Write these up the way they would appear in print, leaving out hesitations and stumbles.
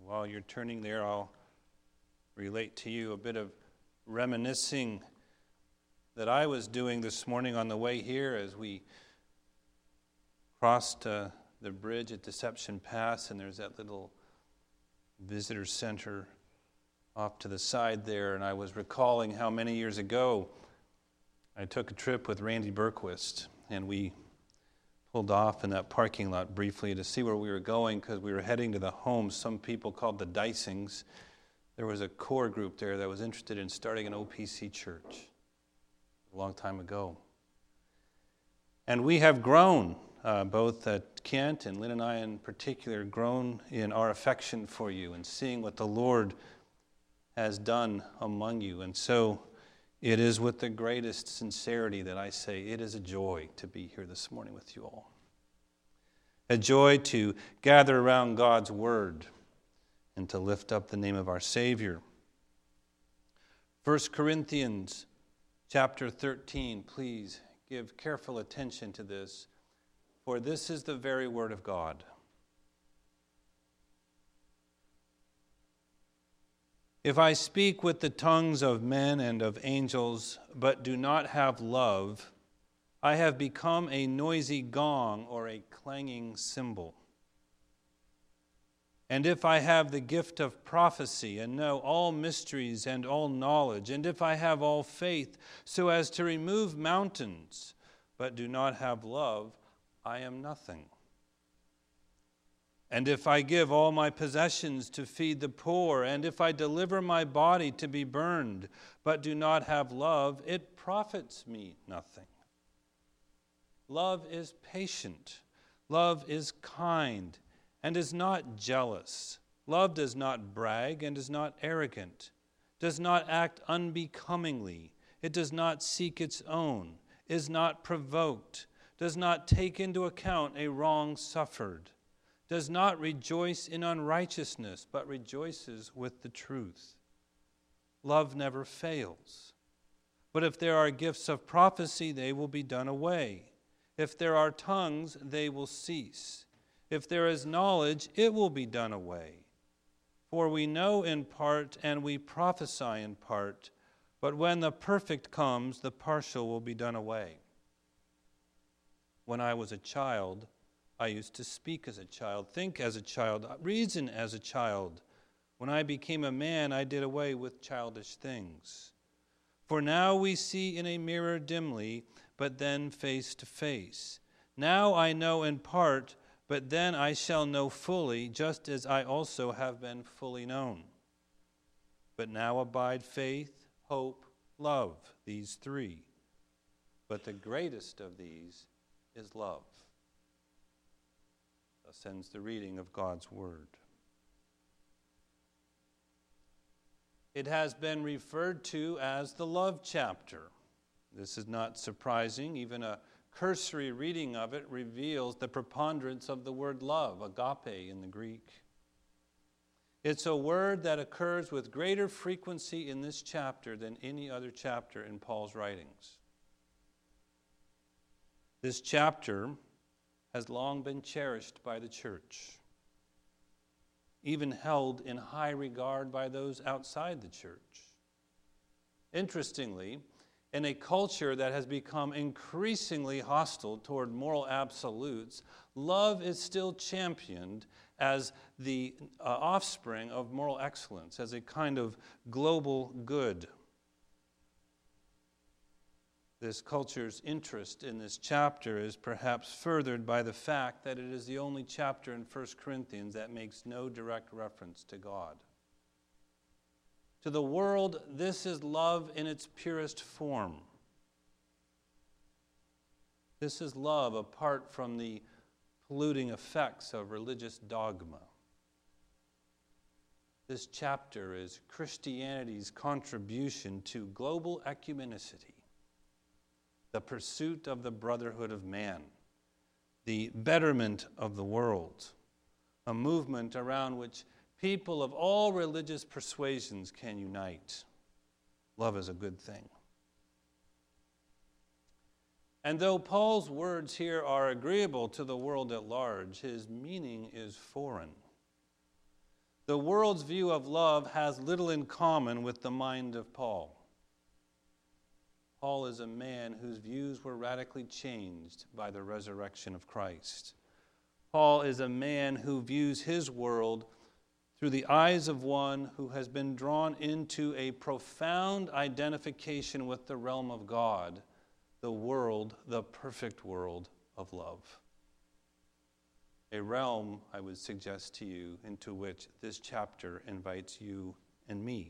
While you're turning there, I'll relate to you a bit of reminiscing that I was doing this morning on the way here as we crossed the bridge at Deception Pass, and there's that little visitor center off to the side there, and I was recalling how many years ago I took a trip with Randy Berquist, and we pulled off in that parking lot briefly to see where we were going because we were heading to the home some people called the Dysings. There was a core group there that was interested in starting an OPC church a long time ago. And we have grown, both at Kent and Lynn and I in particular, grown in our affection for you and seeing what the Lord has done among you. And so it is with the greatest sincerity that I say it is a joy to be here this morning with you all. A joy to gather around God's Word and to lift up the name of our Savior. 1 Corinthians chapter 13, please give careful attention to this, for this is the very Word of God. If I speak with the tongues of men and of angels, but do not have love, I have become a noisy gong or a clanging cymbal. And if I have the gift of prophecy and know all mysteries and all knowledge, and if I have all faith so as to remove mountains, but do not have love, I am nothing. And if I give all my possessions to feed the poor, and if I deliver my body to be burned, but do not have love, it profits me nothing. Love is patient. Love is kind and is not jealous. Love does not brag and is not arrogant, does not act unbecomingly. It does not seek its own, is not provoked, does not take into account a wrong suffered, does not rejoice in unrighteousness, but rejoices with the truth. Love never fails. But if there are gifts of prophecy, they will be done away. If there are tongues, they will cease. If there is knowledge, it will be done away. For we know in part and we prophesy in part, but when the perfect comes, the partial will be done away. When I was a child, I used to speak as a child, think as a child, reason as a child. When I became a man, I did away with childish things. For now we see in a mirror dimly, but then face to face. Now I know in part, but then I shall know fully, just as I also have been fully known. But now abide faith, hope, love, these three. But the greatest of these is love. Thus ends the reading of God's Word. It has been referred to as the love chapter. This is not surprising. Even a cursory reading of it reveals the preponderance of the word love, agape in the Greek. It's a word that occurs with greater frequency in this chapter than any other chapter in Paul's writings. This chapter has long been cherished by the church, even held in high regard by those outside the church. Interestingly, in a culture that has become increasingly hostile toward moral absolutes, love is still championed as the offspring of moral excellence, as a kind of global good. This culture's interest in this chapter is perhaps furthered by the fact that it is the only chapter in 1 Corinthians that makes no direct reference to God. To the world, this is love in its purest form. This is love apart from the polluting effects of religious dogma. This chapter is Christianity's contribution to global ecumenicity, the pursuit of the brotherhood of man, the betterment of the world, a movement around which people of all religious persuasions can unite. Love is a good thing. And though Paul's words here are agreeable to the world at large, his meaning is foreign. the world's view of love has little in common with the mind of Paul. Paul is a man whose views were radically changed by the resurrection of Christ. Paul is a man who views his world through the eyes of one who has been drawn into a profound identification with the realm of God, the world, the perfect world of love. A realm, I would suggest to you, into which this chapter invites you and me.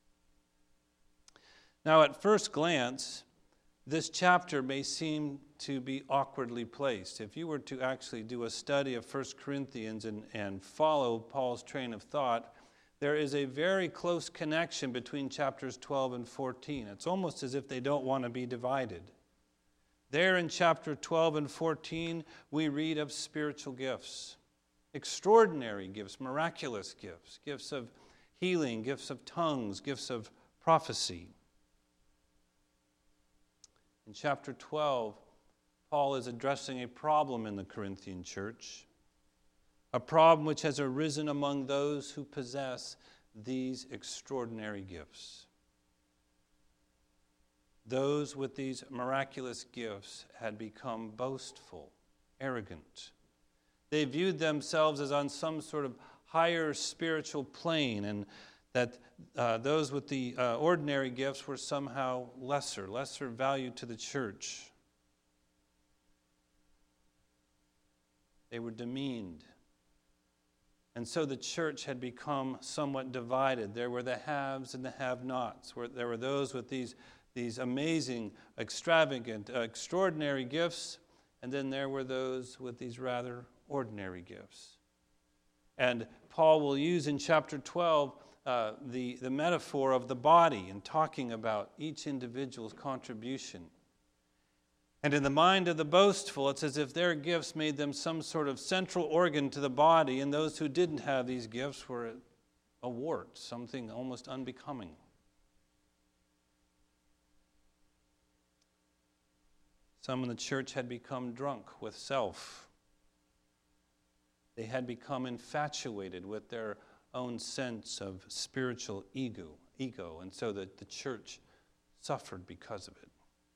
Now, at first glance, this chapter may seem to be awkwardly placed. If you were to actually do a study of 1 Corinthians and follow Paul's train of thought, there is a very close connection between chapters 12 and 14. It's almost as if they don't want to be divided. There in chapter 12 and 14, we read of spiritual gifts, extraordinary gifts, miraculous gifts, gifts of healing, gifts of tongues, gifts of prophecy. In chapter 12, Paul is addressing a problem in the Corinthian church, a problem which has arisen among those who possess these extraordinary gifts. Those with these miraculous gifts had become boastful, arrogant. They viewed themselves as on some sort of higher spiritual plane, and that those with the ordinary gifts were somehow lesser value to the church. They were demeaned. And so the church had become somewhat divided. There were the haves and the have-nots. There were those with these amazing, extravagant, extraordinary gifts, and then there were those with these rather ordinary gifts. And Paul will use in chapter 12 the metaphor of the body in talking about each individual's contribution. And in the mind of the boastful, it's as if their gifts made them some sort of central organ to the body, and those who didn't have these gifts were a wart, something almost unbecoming. Some in the church had become drunk with self. They had become infatuated with their own sense of spiritual ego, and so that the church suffered because of it.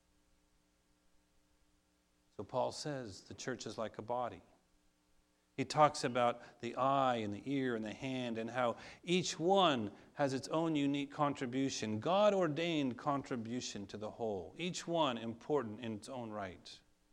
So Paul says the church is like a body. He talks about the eye and the ear and the hand and how each one has its own unique contribution, God-ordained contribution to the whole, each one important in its own right.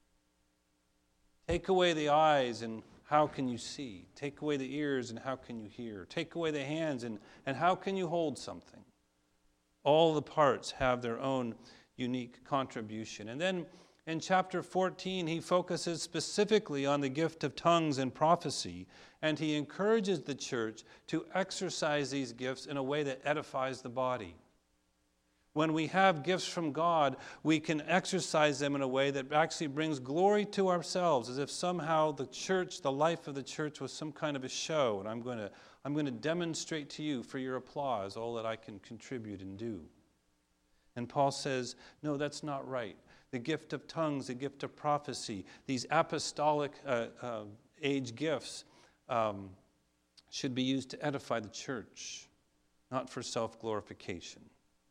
Take away the eyes and how can you see? Take away the ears and how can you hear? Take away the hands and how can you hold something? All the parts have their own unique contribution. And then in chapter 14, he focuses specifically on the gift of tongues and prophecy, and he encourages the church to exercise these gifts in a way that edifies the body. When we have gifts from God, we can exercise them in a way that actually brings glory to ourselves, as if somehow the church, the life of the church, was some kind of a show, and I'm going to demonstrate to you for your applause all that I can contribute and do. And Paul says, no, that's not right. The gift of tongues, the gift of prophecy, these apostolic age gifts should be used to edify the church, not for self-glorification.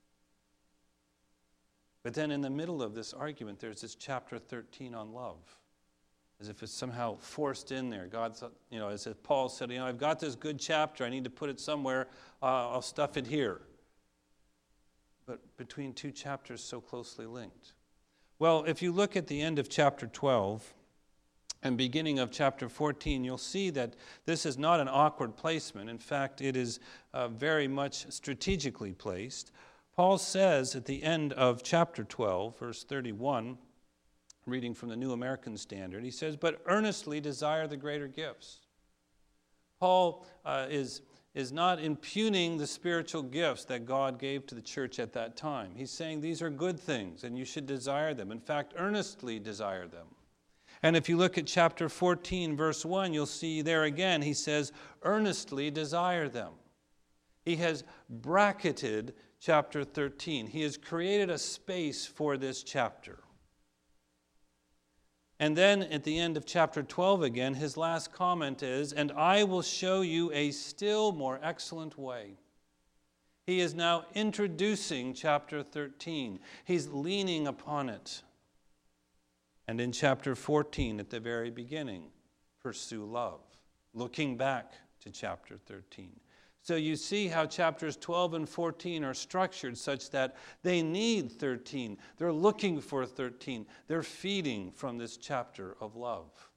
But then in the middle of this argument, there's this chapter 13 on love, as if it's somehow forced in there. God's, as if Paul said, I've got this good chapter, I need to put it somewhere, I'll stuff it here. But between two chapters so closely linked. Well, if you look at the end of chapter 12 and beginning of chapter 14, you'll see that this is not an awkward placement. In fact, it is very much strategically placed. Paul says at the end of chapter 12, verse 31, reading from the New American Standard, he says, "But earnestly desire the greater gifts." Paul is not impugning the spiritual gifts that God gave to the church at that time. He's saying these are good things and you should desire them. In fact, earnestly desire them. And if you look at chapter 14, verse 1, you'll see there again, he says, earnestly desire them. He has bracketed chapter 13. He has created a space for this chapter. And then at the end of chapter 12 again, his last comment is, "And I will show you a still more excellent way." He is now introducing chapter 13. He's leaning upon it. And in chapter 14, at the very beginning, pursue love, looking back to chapter 13. So you see how chapters 12 and 14 are structured such that they need 13. They're looking for 13. They're feeding from this chapter of love.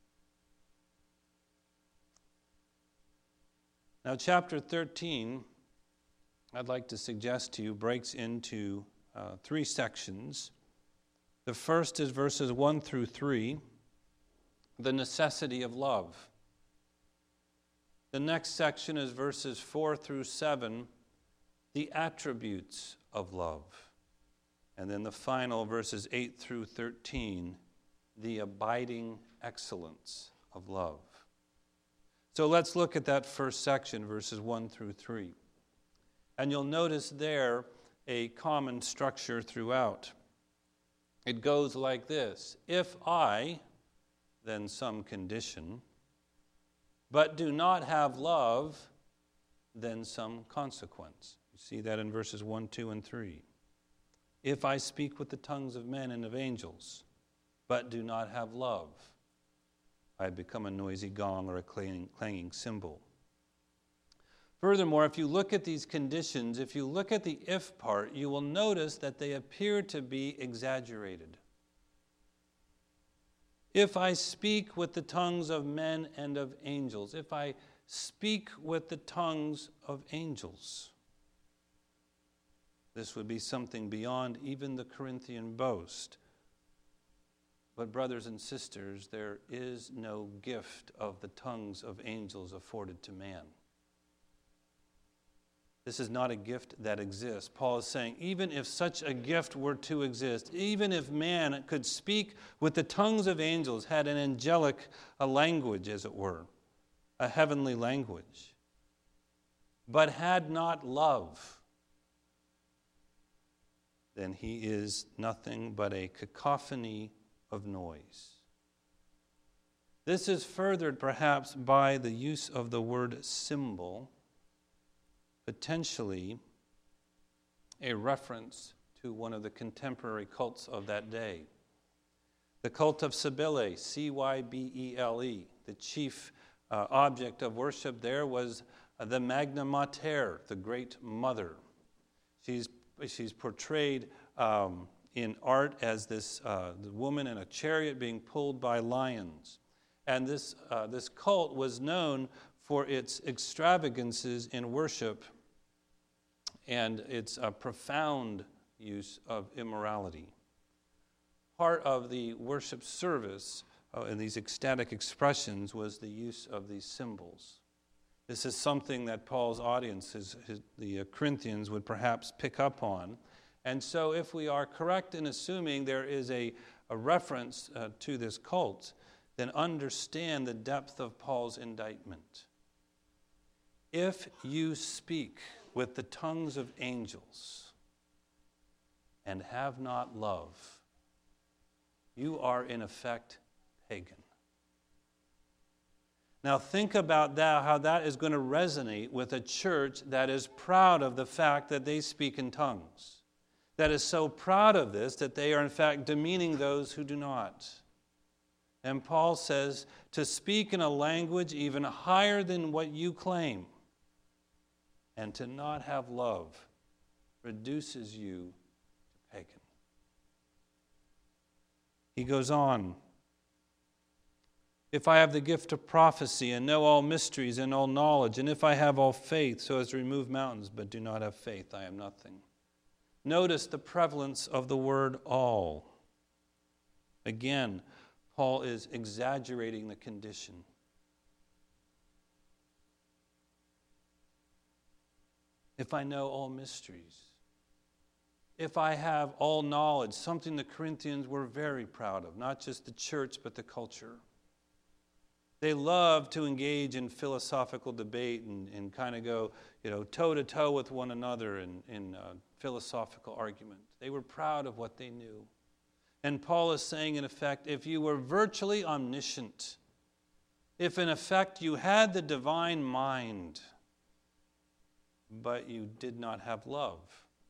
Now, chapter 13, I'd like to suggest to you, breaks into 3 sections. The first is verses 1 through 3, the necessity of love. The next section is verses 4 through 7, the attributes of love. And then the final, verses 8 through 13, the abiding excellence of love. So let's look at that first section, verses 1 through 3. And you'll notice there a common structure throughout. It goes like this: if I, then some condition, but do not have love, then some consequence. You see that in verses 1, 2, and 3. If I speak with the tongues of men and of angels, but do not have love, I become a noisy gong or a clanging cymbal. Furthermore, if you look at these conditions, if you look at the if part, you will notice that they appear to be exaggerated. If I speak with the tongues of men and of angels. If I speak with the tongues of angels. This would be something beyond even the Corinthian boast. But brothers and sisters, there is no gift of the tongues of angels afforded to man. This is not a gift that exists. Paul is saying, even if such a gift were to exist, even if man could speak with the tongues of angels, had an angelic language, as it were, a heavenly language, but had not love, then he is nothing but a cacophony of noise. This is furthered perhaps by the use of the word symbol, potentially a reference to one of the contemporary cults of that day. The cult of Cybele, Cybele, the chief object of worship there was the Magna Mater, the Great Mother. She's portrayed in art as this the woman in a chariot being pulled by lions. And this cult was known for its extravagances in worship and its profound use of immorality. Part of the worship service in these ecstatic expressions was the use of these symbols. This is something that Paul's audience, the Corinthians, would perhaps pick up on. And so if we are correct in assuming there is a reference to this cult, then understand the depth of Paul's indictment. If you speak with the tongues of angels and have not love, you are in effect pagan. Now think about that, how that is going to resonate with a church that is proud of the fact that they speak in tongues, that is so proud of this that they are in fact demeaning those who do not. And Paul says to speak in a language even higher than what you claim and to not have love reduces you to pagan. He goes on, if I have the gift of prophecy and know all mysteries and all knowledge, and if I have all faith so as to remove mountains but do not have faith, I am nothing. Notice the prevalence of the word all. Again, Paul is exaggerating the condition. If I know all mysteries, if I have all knowledge, something the Corinthians were very proud of, not just the church but the culture. They loved to engage in philosophical debate and kind of go, toe-to-toe with one another in philosophical argument. They were proud of what they knew. And Paul is saying, in effect, if you were virtually omniscient, if in effect you had the divine mind, but you did not have love,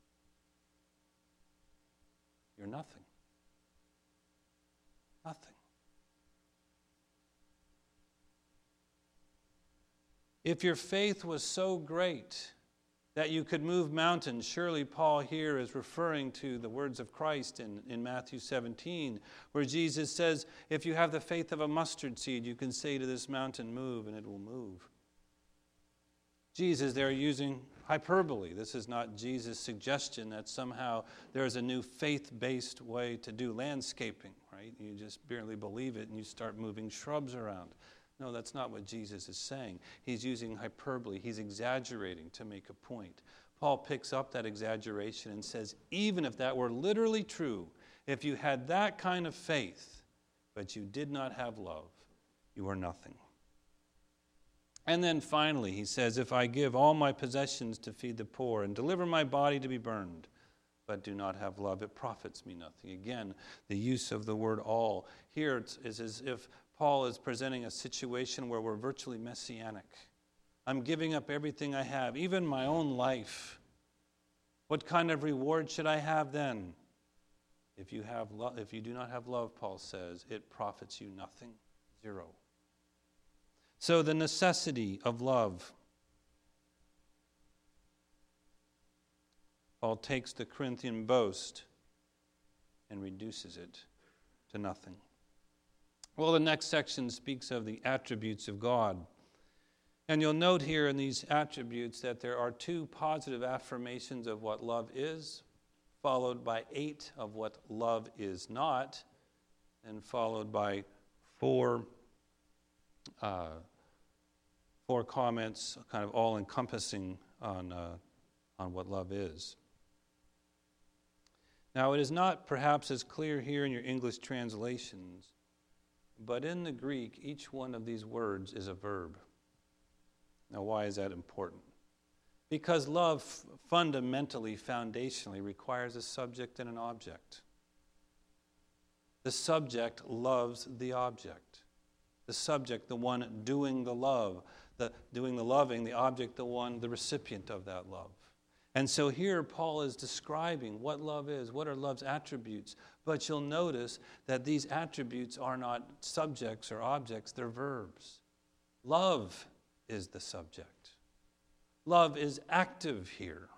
you're nothing. Nothing. If your faith was so great that you could move mountains, surely Paul here is referring to the words of Christ in Matthew 17, where Jesus says, if you have the faith of a mustard seed, you can say to this mountain, move, and it will move. Jesus, they're using hyperbole. This is not Jesus' suggestion that somehow there's a new faith-based way to do landscaping, right? You just barely believe it and you start moving shrubs around. No, that's not what Jesus is saying. He's using hyperbole. He's exaggerating to make a point. Paul picks up that exaggeration and says, even if that were literally true, if you had that kind of faith, but you did not have love, you are nothing. And then finally, he says, if I give all my possessions to feed the poor and deliver my body to be burned, but do not have love, it profits me nothing. Again, the use of the word all. Here it's as if Paul is presenting a situation where we're virtually messianic. I'm giving up everything I have, even my own life. What kind of reward should I have then? If you do not have love, Paul says, it profits you nothing. Zero. So the necessity of love. Paul takes the Corinthian boast and reduces it to nothing. Well, the next section speaks of the attributes of God. And you'll note here in these attributes that there are 2 positive affirmations of what love is, followed by 8 of what love is not, and followed by 4 comments, kind of all-encompassing on what love is. Now, it is not perhaps as clear here in your English translations, but in the Greek, each one of these words is a verb. Now, why is that important? Because love fundamentally, foundationally, requires a subject and an object. The subject loves the object. The subject, the one doing the love, doing the loving, the object, the recipient of that love. And so here Paul is describing what love is, what are love's attributes. But you'll notice that these attributes are not subjects or objects, they're verbs. Love is the subject. Love is active here.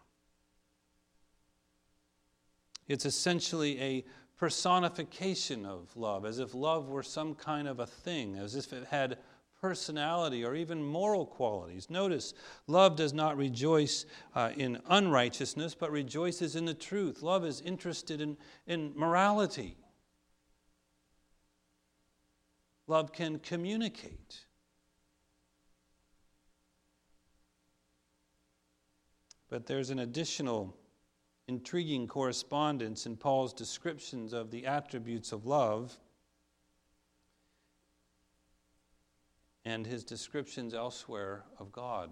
It's essentially a personification of love, as if love were some kind of a thing, as if it had personality or even moral qualities. Notice, love does not rejoice in unrighteousness, but rejoices in the truth. Love is interested in morality. Love can communicate. But there's an additional intriguing correspondence in Paul's descriptions of the attributes of love and his descriptions elsewhere of God.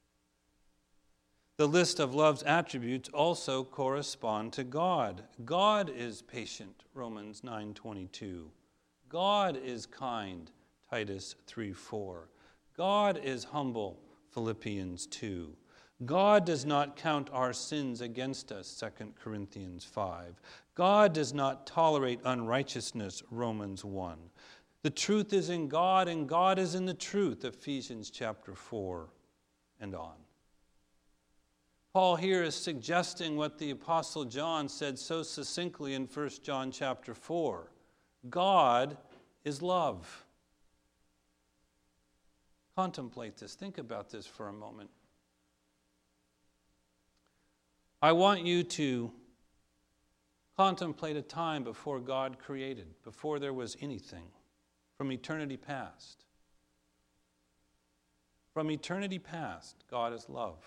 The list of love's attributes also correspond to God. God is patient, Romans 9:22. God is kind, Titus 3:4. God is humble, Philippians 2. God does not count our sins against us, 2 Corinthians 5. God does not tolerate unrighteousness, Romans 1. The truth is in God, and God is in the truth, Ephesians chapter 4 and on. Paul here is suggesting what the Apostle John said so succinctly in 1 John chapter 4. God is love. Contemplate this. Think about this for a moment. I want you to contemplate a time before God created, before there was anything, from eternity past. From eternity past, God is love.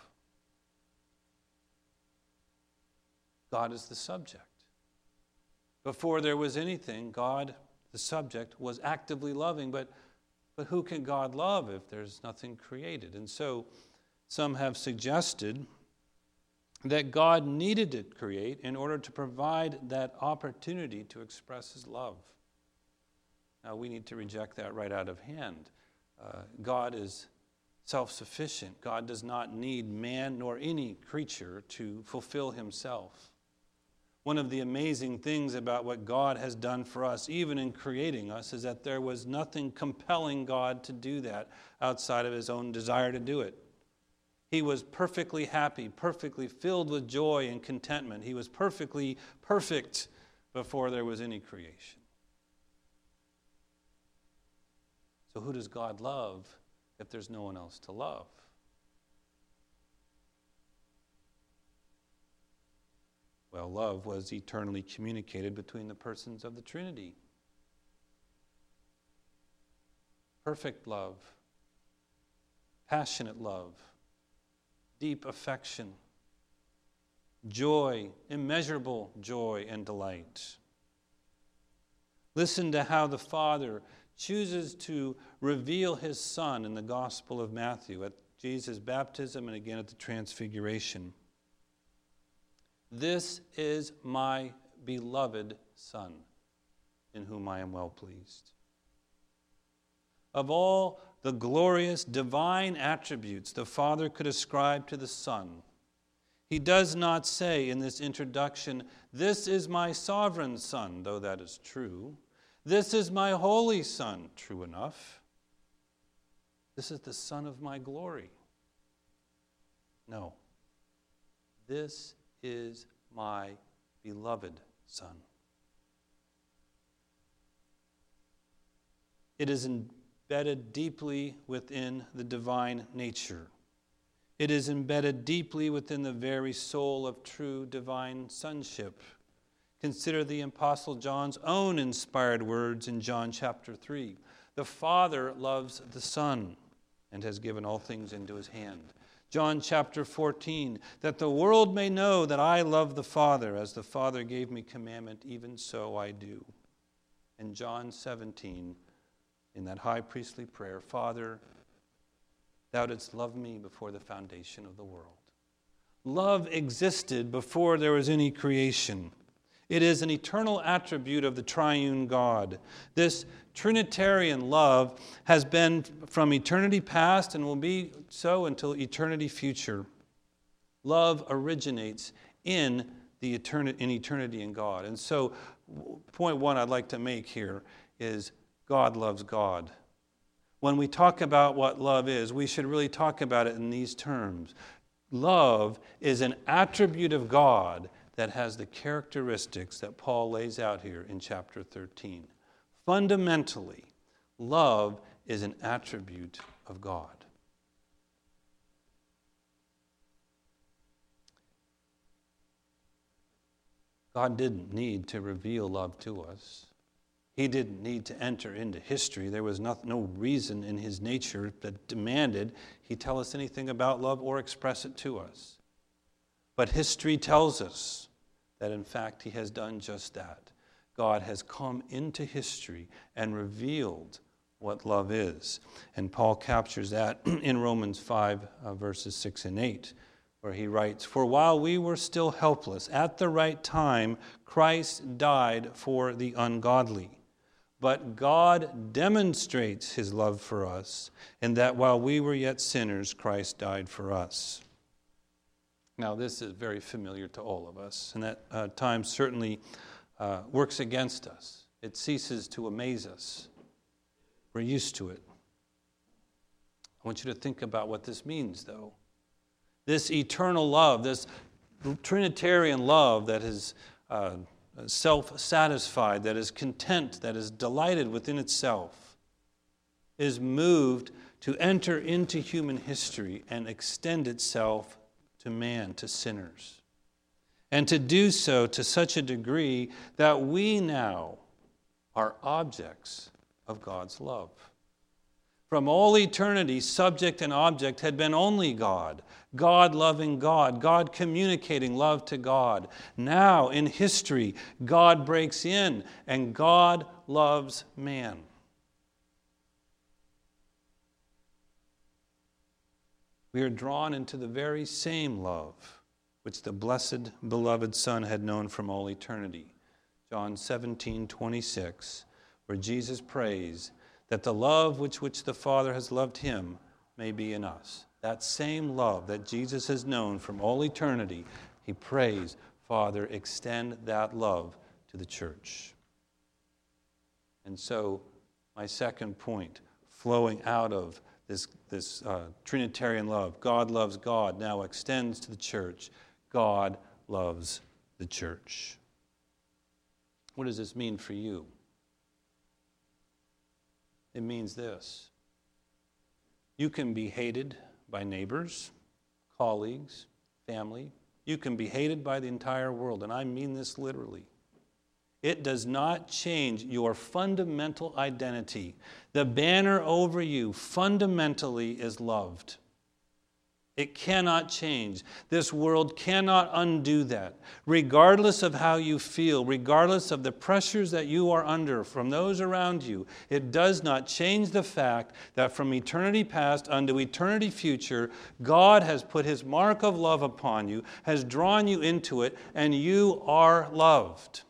God is the subject. Before there was anything, God, the subject, was actively loving, but who can God love if there's nothing created? And so some have suggested that God needed to create in order to provide that opportunity to express his love. Now, we need to reject that right out of hand. God is self-sufficient. God does not need man nor any creature to fulfill himself. One of the amazing things about what God has done for us, even in creating us, is that there was nothing compelling God to do that outside of his own desire to do it. He was perfectly happy, perfectly filled with joy and contentment. He was perfectly perfect before there was any creation. So who does God love if there's no one else to love? Well, love was eternally communicated between the persons of the Trinity. Perfect love, passionate love, deep affection, joy, immeasurable joy and delight. Listen to how the Father chooses to reveal his Son in the Gospel of Matthew at Jesus' baptism and again at the Transfiguration. This is my beloved Son, in whom I am well pleased. Of all the glorious divine attributes the Father could ascribe to the Son, he does not say in this introduction, "This is my sovereign Son," though that is true. "This is my holy Son," true enough. "This is the Son of my glory." No. This is my beloved Son. It is embedded deeply within the divine nature. It is embedded deeply within the very soul of true divine sonship. Consider the Apostle John's own inspired words in John chapter 3. The Father loves the Son and has given all things into his hand. John chapter 14, that the world may know that I love the Father, as the Father gave me commandment, even so I do. And John 17, in that high priestly prayer, Father, thou didst love me before the foundation of the world. Love existed before there was any creation. It is an eternal attribute of the triune God. This Trinitarian love has been from eternity past and will be so until eternity future. Love originates in eternity in God. And so, point one I'd like to make here is God loves God. When we talk about what love is, we should really talk about it in these terms. Love is an attribute of God that has the characteristics that Paul lays out here in chapter 13. Fundamentally, love is an attribute of God. God didn't need to reveal love to us. He didn't need to enter into history. There was no reason in his nature that demanded he tell us anything about love or express it to us. But history tells us that in fact he has done just that. God has come into history and revealed what love is. And Paul captures that in Romans 5, verses 6 and 8, where he writes, "For while we were still helpless, at the right time, Christ died for the ungodly. But God demonstrates his love for us, in that while we were yet sinners, Christ died for us." Now, this is very familiar to all of us, and that time certainly works against us. It ceases to amaze us. We're used to it. I want you to think about what this means, though. This eternal love, this Trinitarian love that is self-satisfied, that is content, that is delighted within itself, is moved to enter into human history and extend itself to man, to sinners. And to do so to such a degree that we now are objects of God's love. From all eternity, subject and object had been only God. God loving God, God communicating love to God. Now, in history, God breaks in and God loves man. We are drawn into the very same love which the blessed, beloved Son had known from all eternity. John 17:26, where Jesus prays that the love which the Father has loved him may be in us. That same love that Jesus has known from all eternity, he prays, Father, extend that love to the church. And so, my second point, flowing out of this Trinitarian love, God loves God, now extends to the church. God loves the church. What does this mean for you? It means this. You can be hated by neighbors, colleagues, family. You can be hated by the entire world, and I mean this literally. It does not change your fundamental identity. The banner over you fundamentally is loved. It cannot change. This world cannot undo that. Regardless of how you feel, regardless of the pressures that you are under from those around you, it does not change the fact that from eternity past unto eternity future, God has put his mark of love upon you, has drawn you into it, and you are loved.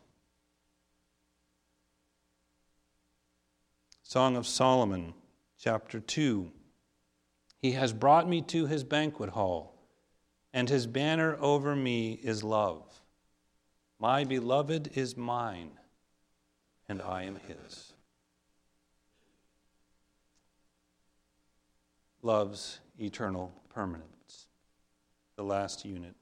Song of Solomon, chapter 2. He has brought me to his banquet hall, and his banner over me is love. My beloved is mine, and I am his. Love's eternal permanence, the last unit.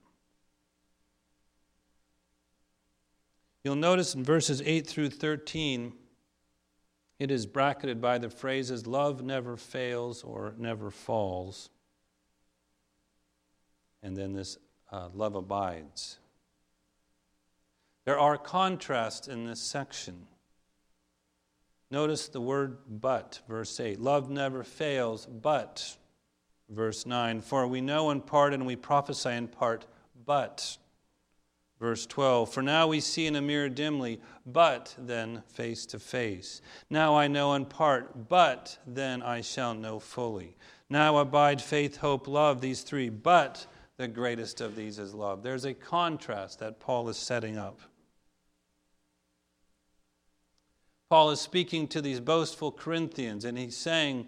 You'll notice in verses 8 through 13, it is bracketed by the phrases, love never fails or never falls. And then this love abides. There are contrasts in this section. Notice the word but, verse 8. Love never fails, but, verse 9. For we know in part and we prophesy in part, but, verse 12, for now we see in a mirror dimly, but then face to face. Now I know in part, but then I shall know fully. Now abide faith, hope, love, these three, but the greatest of these is love. There's a contrast that Paul is setting up. Paul is speaking to these boastful Corinthians, and he's saying,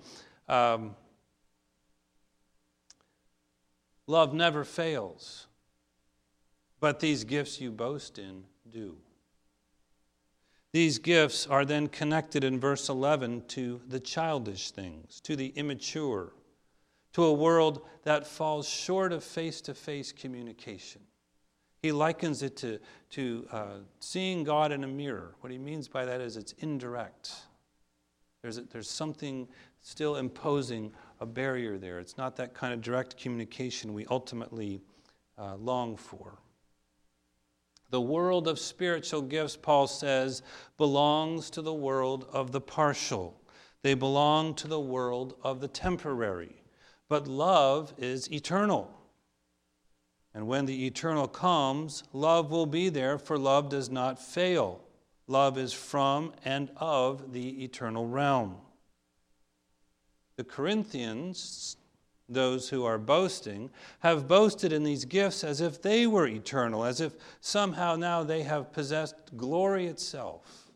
love never fails. But these gifts you boast in do. These gifts are then connected in verse 11 to the childish things, to the immature, to a world that falls short of face-to-face communication. He likens it to seeing God in a mirror. What he means by that is it's indirect. There's something still imposing a barrier there. It's not that kind of direct communication we ultimately long for. The world of spiritual gifts, Paul says, belongs to the world of the partial. They belong to the world of the temporary. But love is eternal. And when the eternal comes, love will be there, for love does not fail. Love is from and of the eternal realm. The Corinthians, those who are boasting, have boasted in these gifts as if they were eternal, as if somehow now they have possessed glory itself.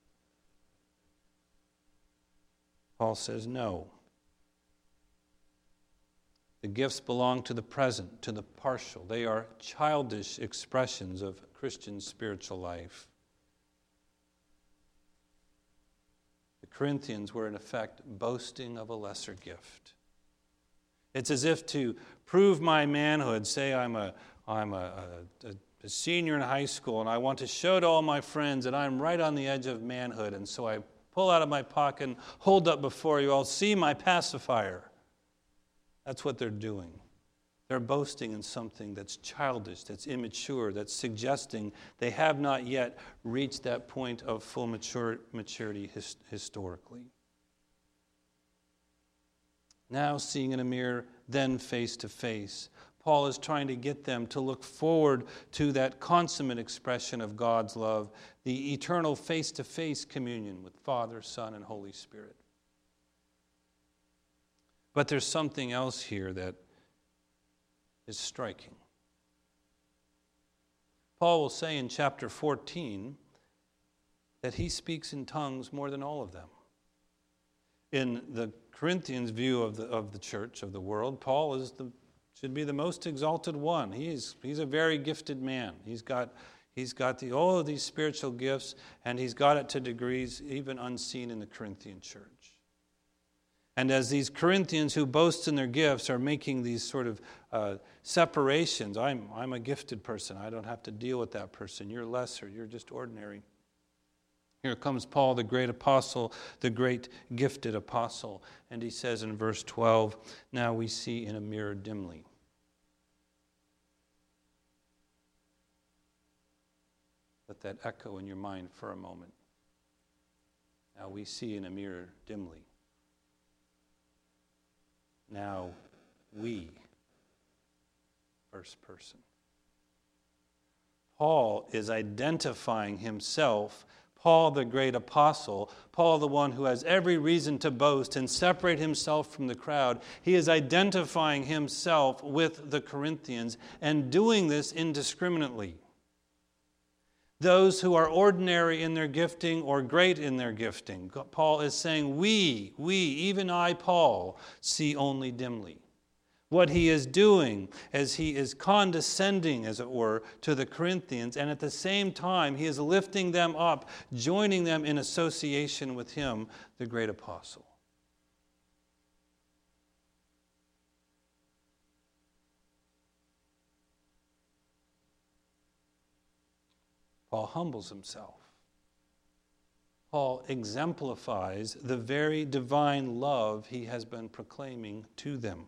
Paul says no. The gifts belong to the present, to the partial. They are childish expressions of Christian spiritual life. The Corinthians were in effect boasting of a lesser gift. It's as if to prove my manhood, say I'm a senior in high school and I want to show to all my friends that I'm right on the edge of manhood, and so I pull out of my pocket and hold up before you all, see my pacifier. That's what they're doing. They're boasting in something that's childish, that's immature, that's suggesting they have not yet reached that point of full maturity historically. Now seeing in a mirror, then face to face. Paul is trying to get them to look forward to that consummate expression of God's love, the eternal face-to-face communion with Father, Son, and Holy Spirit. But there's something else here that is striking. Paul will say in chapter 14 that he speaks in tongues more than all of them. In the Corinthians' view of the church, of the world, Paul should be the most exalted one. He's a very gifted man. He's got all of these spiritual gifts, and he's got it to degrees even unseen in the Corinthian church. And as these Corinthians who boast in their gifts are making these sort of separations, I'm a gifted person. I don't have to deal with that person. You're lesser. You're just ordinary. Here comes Paul, the great apostle, the great gifted apostle. And he says in verse 12, now we see in a mirror dimly. Let that echo in your mind for a moment. Now we see in a mirror dimly. Now we, first person. Paul is identifying himself, Paul the great apostle, Paul the one who has every reason to boast and separate himself from the crowd. He is identifying himself with the Corinthians and doing this indiscriminately. Those who are ordinary in their gifting or great in their gifting. Paul is saying, we, even I, Paul, see only dimly. What he is doing is he is condescending, as it were, to the Corinthians, and at the same time he is lifting them up, joining them in association with him, the great apostle. Paul humbles himself. Paul exemplifies the very divine love he has been proclaiming to them.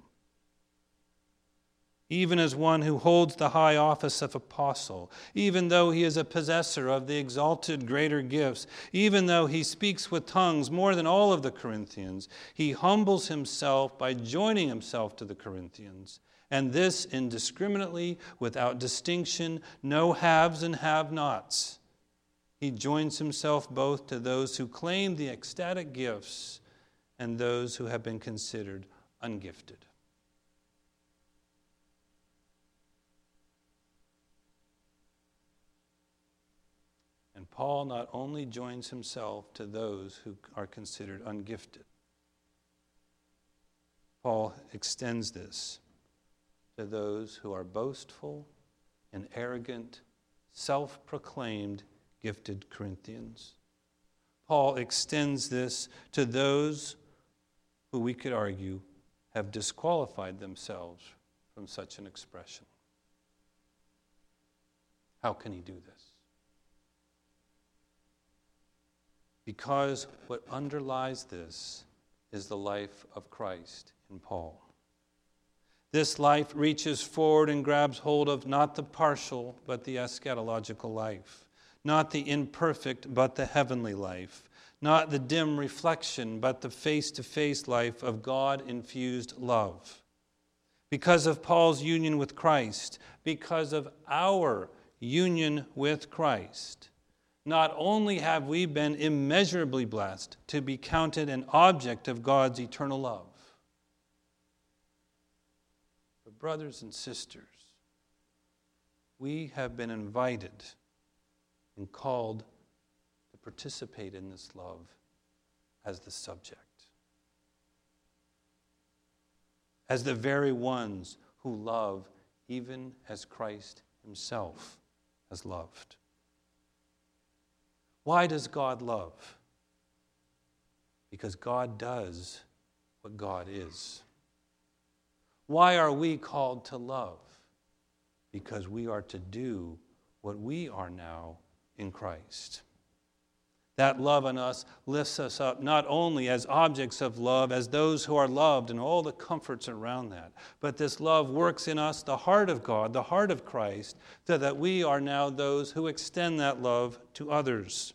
Even as one who holds the high office of apostle, even though he is a possessor of the exalted greater gifts, even though he speaks with tongues more than all of the Corinthians, he humbles himself by joining himself to the Corinthians. And this indiscriminately, without distinction, no haves and have-nots. He joins himself both to those who claim the ecstatic gifts and those who have been considered ungifted. And Paul not only joins himself to those who are considered ungifted, Paul extends this to those who are boastful and arrogant, self-proclaimed, gifted Corinthians. Paul extends this to those who we could argue have disqualified themselves from such an expression. How can he do this? Because what underlies this is the life of Christ in Paul. This life reaches forward and grabs hold of not the partial, but the eschatological life. Not the imperfect, but the heavenly life. Not the dim reflection, but the face-to-face life of God-infused love. Because of Paul's union with Christ, because of our union with Christ, not only have we been immeasurably blessed to be counted an object of God's eternal love, but brothers and sisters, we have been invited and called to participate in this love as the subject, as the very ones who love even as Christ himself has loved. Why does God love? Because God does what God is. Why are we called to love? Because we are to do what we are now in Christ. That love in us lifts us up not only as objects of love, as those who are loved and all the comforts around that, but this love works in us the heart of God, the heart of Christ, so that we are now those who extend that love to others.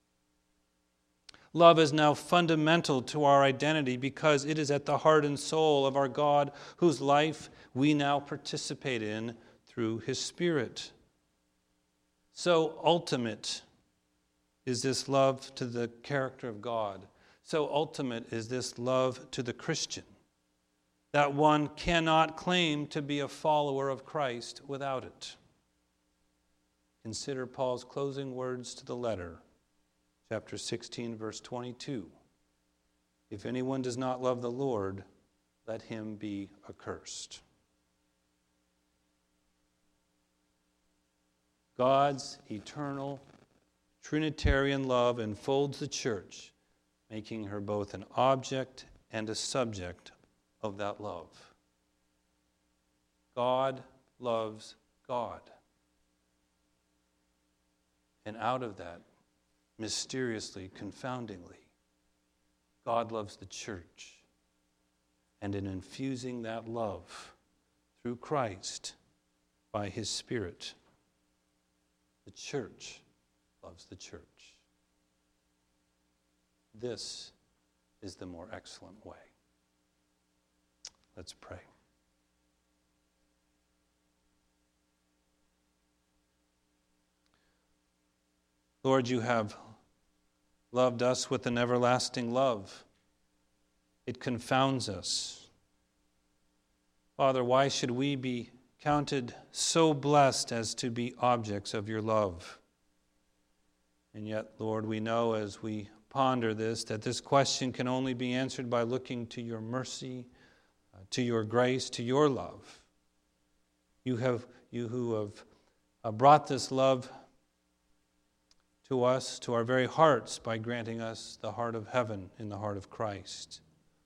Love is now fundamental to our identity because it is at the heart and soul of our God, whose life we now participate in through his Spirit. So ultimate is this love to the character of God. So ultimate is this love to the Christian, that one cannot claim to be a follower of Christ without it. consider Paul's closing words to the letter, chapter 16, verse 22. If anyone does not love the Lord, let him be accursed. God's eternal Trinitarian love enfolds the church, making her both an object and a subject of that love. God loves God. And out of that, mysteriously, confoundingly, God loves the church. And in infusing that love through Christ by his Spirit, the church loves the church. This is the more excellent way. Let's pray. Lord, you have loved us with an everlasting love. It confounds us. Father, why should we be counted so blessed as to be objects of your love? And yet, Lord, we know as we ponder this that this question can only be answered by looking to your mercy, to your grace, to your love. You who have brought this love to us, to our very hearts, by granting us the heart of heaven in the heart of Christ.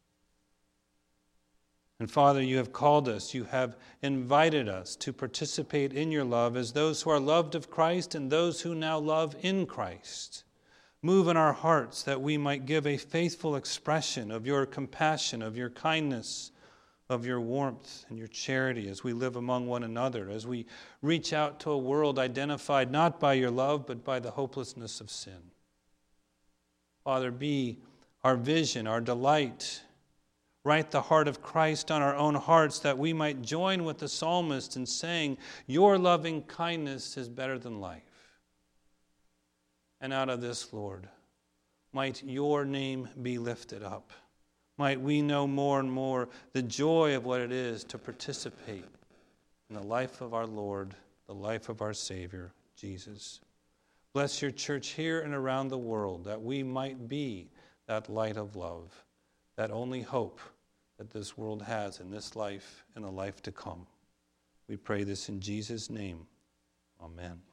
And Father, you have called us, you have invited us to participate in your love as those who are loved of Christ and those who now love in Christ. Move in our hearts that we might give a faithful expression of your compassion, of your kindness, of your warmth and your charity as we live among one another, as we reach out to a world identified not by your love, but by the hopelessness of sin. Father, be our vision, our delight. Write the heart of Christ on our own hearts that we might join with the psalmist in saying, your loving kindness is better than life. And out of this, Lord, might your name be lifted up. Might we know more and more the joy of what it is to participate in the life of our Lord, the life of our Savior, Jesus. Bless your church here and around the world, that we might be that light of love, that only hope that this world has in this life and the life to come. We pray this in Jesus' name. Amen.